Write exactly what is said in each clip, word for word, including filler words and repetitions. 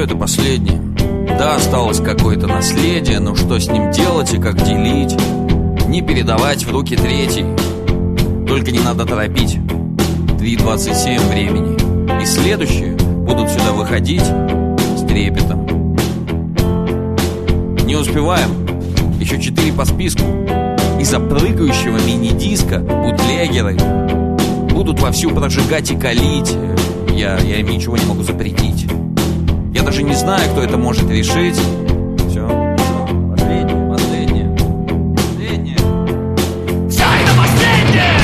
все это последнее. Да, осталось какое-то наследие, но что с ним делать и как делить? Не передавать в руки третьей. Только не надо торопить. три двадцать семь времени. И следующие будут сюда выходить с трепетом. Не успеваем. Еще четыре по списку. Из-за прыгающего мини-диска бутлегеры будут вовсю прожигать и калить. Я, я им ничего не могу запретить. Я даже не знаю, кто это может решить. Все, все, последнее, последнее, последнее. Все это последнее!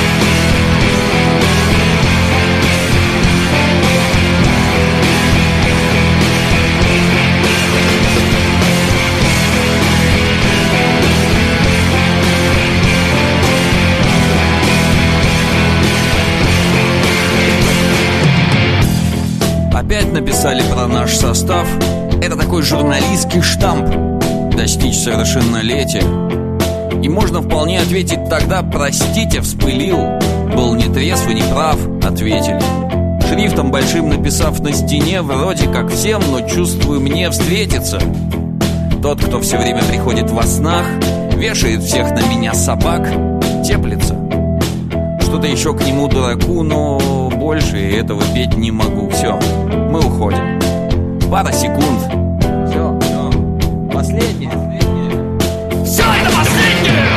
Опять написали про наш состав. Это такой журналистский штамп. Достичь совершеннолетия. И можно вполне ответить тогда: простите, вспылил. Был не трезв и не прав, ответили. Шрифтом большим написав на стене: вроде как всем, но чувствую, мне встретиться. Тот, кто все время приходит во снах, вешает всех на меня собак, теплится. Что-то еще к нему, дураку, но больше этого петь не могу. Все, мы уходим. Пара секунд. Все, все. Последнее, последнее. Все это последнее!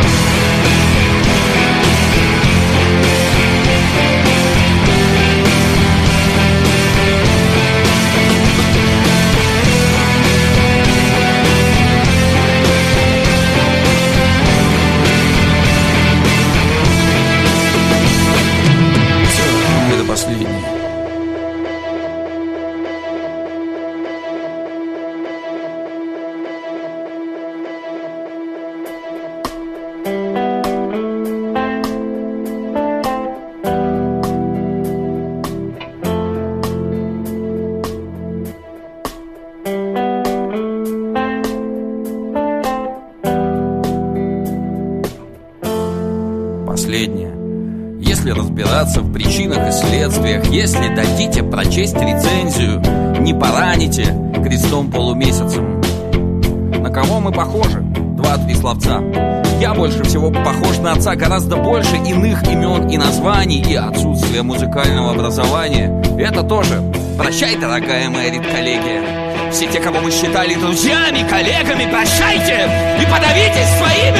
Последнее. Если разбираться в причинах и следствиях, если дадите прочесть рецензию, не пораните крестом полумесяцем. На кого мы похожи? Два-три словца. Я больше всего похож на отца, гораздо больше иных имен и названий, и отсутствие музыкального образования. Это тоже. Прощай, дорогая моя редколлегия. Все те, кого мы считали друзьями, коллегами, прощайте и подавитесь своими